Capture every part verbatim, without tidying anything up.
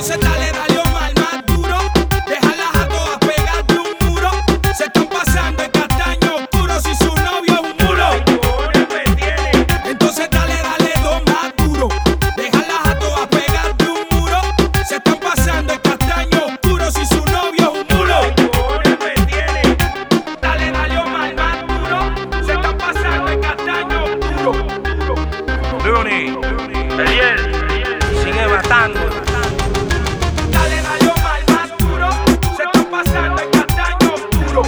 Entonces dale, dale Omar, más duro. Déjalas a todas pegadas de un muro. Se están pasando en castaño oscuro si su novio es un mulo. Entonces dale, dale dos más duro. Déjalas a todas pegadas de un muro. Se están pasando en castaño oscuro si su novio es un mulo. Dale, dale Omar, más duro. Se están pasando en castaño oscuro. Luni, Eliel, sigue matando. Dale, dale Omar, más duro. Se están pasando en castaño oscuro.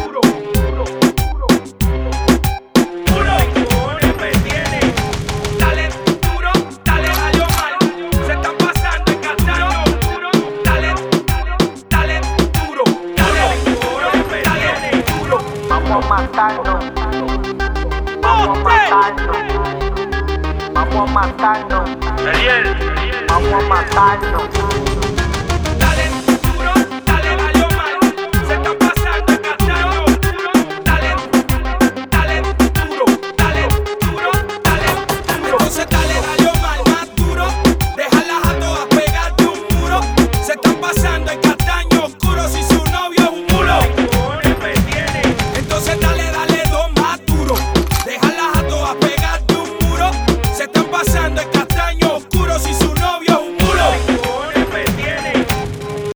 Dale duro, dale, dale Omar. Se están pasando en castaño oscuro. Dale, dale duro, dale duro, dale duro. Vamos a matarnos. Vamos a matarnos. Vamos a matarnos. Eliel, Vamos a matarnos.